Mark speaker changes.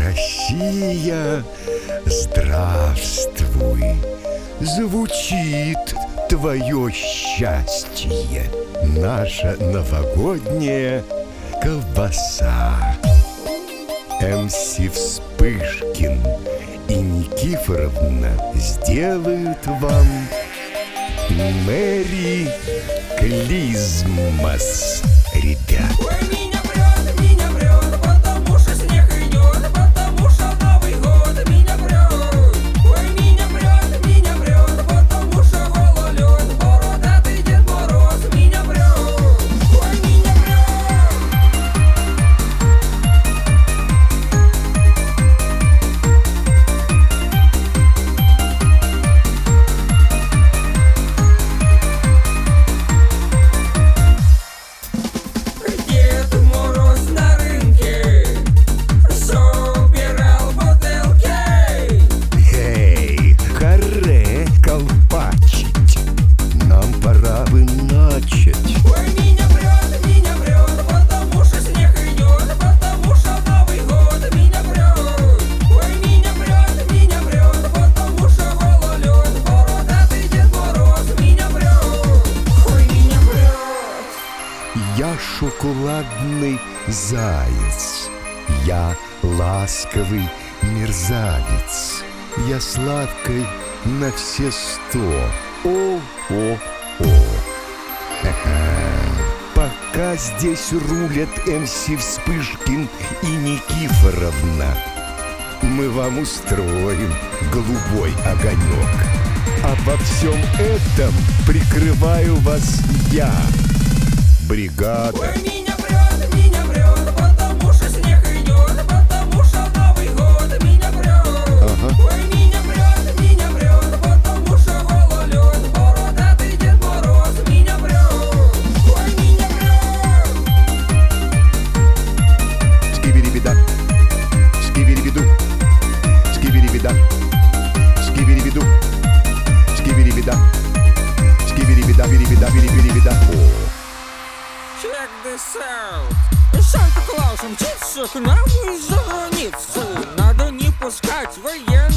Speaker 1: Россия, здравствуй! Звучит твое счастье, наша новогодняя колбаса. МС Вспышкин и Никифоровна сделают вам Мэри Клизмас, ребят.
Speaker 2: Ой, меня прет, потому что снег идет, потому что Новый год меня прет. Ой, меня прет, потому что гололед, бородатый Дед Мороз меня прет. Ой, меня Дед Мороз на рынке собирал бутылки.
Speaker 1: Эй, каре колпачить, нам пора бы начать.
Speaker 2: Ой, меня прет, потому что снег идет, потому что Новый год меня прет. Ой, меня прет, потому что гололед, бородатый Дед Мороз меня прет. Ой, меня прет.
Speaker 1: Я шоколадный заяц, я ласковый мерзавец, я сладкой на все 100. О-о-о. Пока здесь рулят МС Вспышкин и Никифоровна, мы вам устроим голубой огонек. А во всем этом прикрываю вас я, бригада.
Speaker 2: Ой, меня прет, потому что снег идет, потому что Новый год меня прет. Ой, меня прет, потому что гололед, бородатый Дед Мороз меня прет. Ой, меня прет.
Speaker 1: Скибиди-бида, скибиди-биду, скибиди-бида, скибиди-биду, скибиди-бида, скибиди-бида, биди-бида, биди-бида.
Speaker 2: Check this out. Санта-Клаус мчится к нам из-за границы. Надо не пускать военных